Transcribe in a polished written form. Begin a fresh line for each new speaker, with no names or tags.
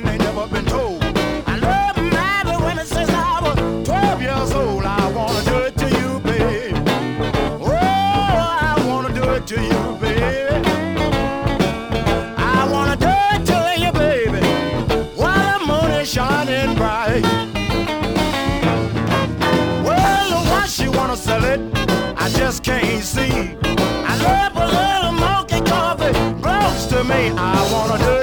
ain't never been told. I love Mary when it says I was 12 years old. I wanna do it to you, baby. Oh, I wanna do it to you, baby. I wanna do it to you, baby, while the moon is shining bright. Well, why she wanna sell it, I just can't see. I love a little monkey coffee, close to me. I wanna do